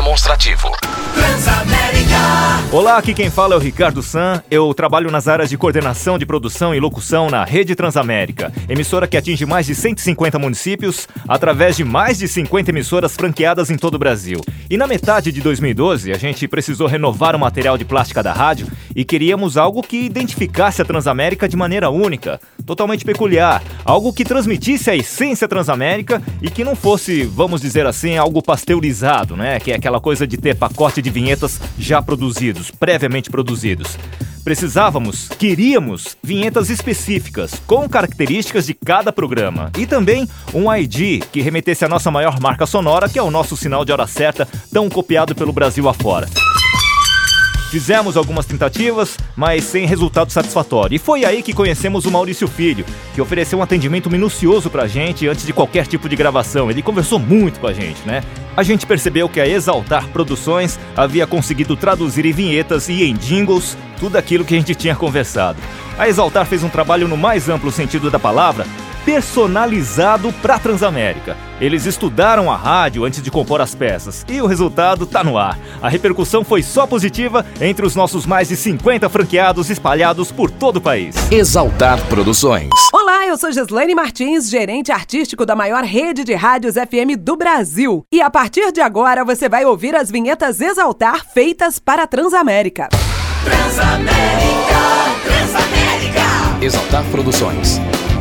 Demonstrativo. Transamérica. Olá, aqui quem fala é o Ricardo San. Eu trabalho nas áreas de coordenação de produção e locução na Rede Transamérica, emissora que atinge mais de 150 municípios através de mais de 50 emissoras franqueadas em todo o Brasil. E na metade de 2012, a gente precisou renovar o material de plástica da rádio e queríamos algo que identificasse a Transamérica de maneira única, totalmente peculiar, algo que transmitisse a essência Transamérica e que não fosse, vamos dizer assim, algo pasteurizado, né? Que é aquela coisa de ter pacote de vinhetas já produzidos, previamente produzidos. Queríamos vinhetas específicas, com características de cada programa. E também um ID que remetesse à nossa maior marca sonora, que é o nosso sinal de hora certa, tão copiado pelo Brasil afora. Fizemos algumas tentativas, mas sem resultado satisfatório. E foi aí que conhecemos o Maurício Filho, que ofereceu um atendimento minucioso pra gente antes de qualquer tipo de gravação. Ele conversou muito com a gente, né? A gente percebeu que a Exaltar Produções havia conseguido traduzir em vinhetas e em jingles tudo aquilo que a gente tinha conversado. A Exaltar fez um trabalho no mais amplo sentido da palavra, personalizado para Transamérica. Eles estudaram a rádio antes de compor as peças e o resultado tá no ar. A repercussão foi só positiva entre os nossos mais de 50 franqueados espalhados por todo o país. Exaltar Produções. Olá, eu sou Gislaine Martins, gerente artístico da maior rede de rádios FM do Brasil. E a partir de agora você vai ouvir as vinhetas Exaltar feitas para Transamérica. Transamérica. Transamérica. Exaltar Produções.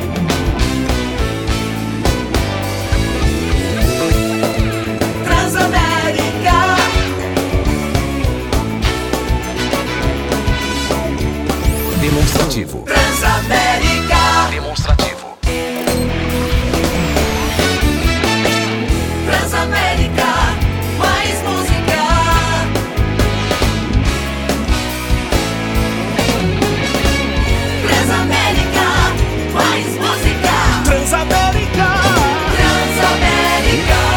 Demonstrativo. Transamérica. Demonstrativo. Transamérica. Mais música. Transamérica. Mais música. Transamérica. Transamérica.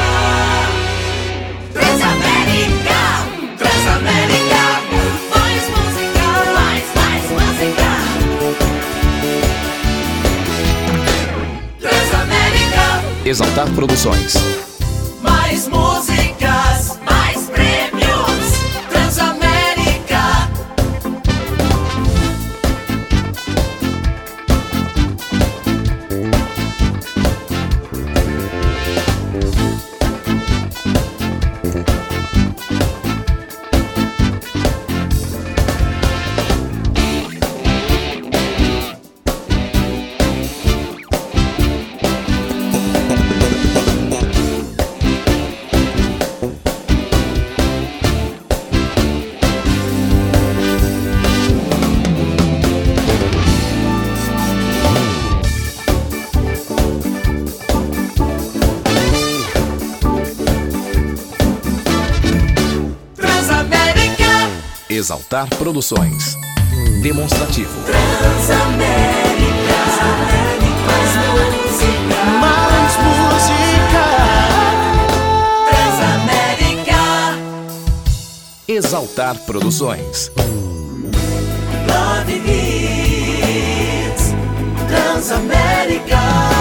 Transamérica. Transamérica. Mais música. Mais música. Transamérica. Exaltar Produções. Mais músicas, mais prêmios. Transamérica. Exaltar Produções. Demonstrativo. Transamérica. Mais música. Mais música. Transamérica. Exaltar Produções. Love Hits. Transamérica.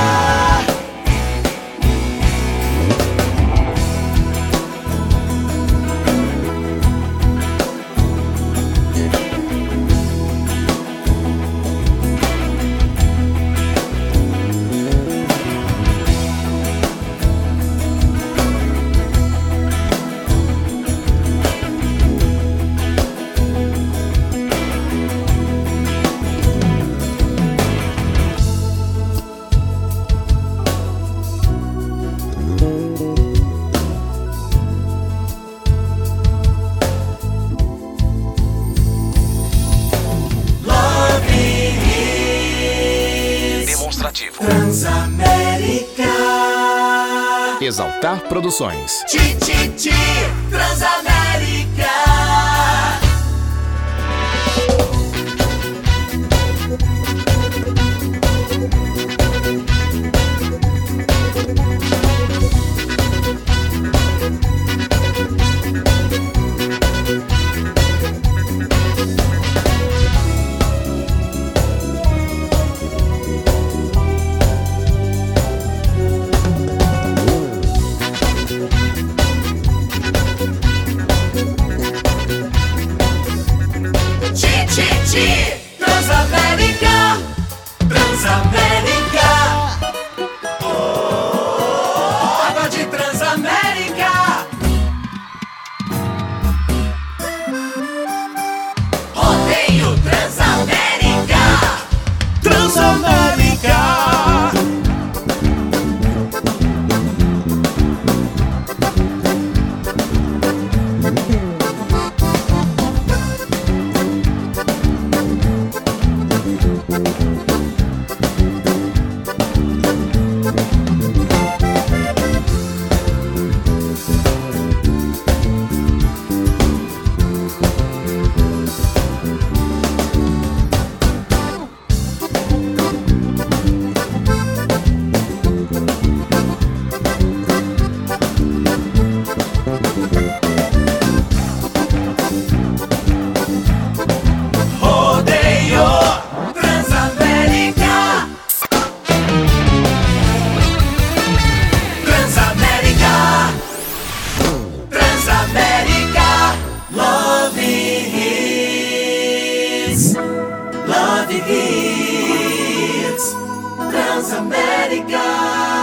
Transamérica. Exaltar Produções. Transamérica. Transamérica.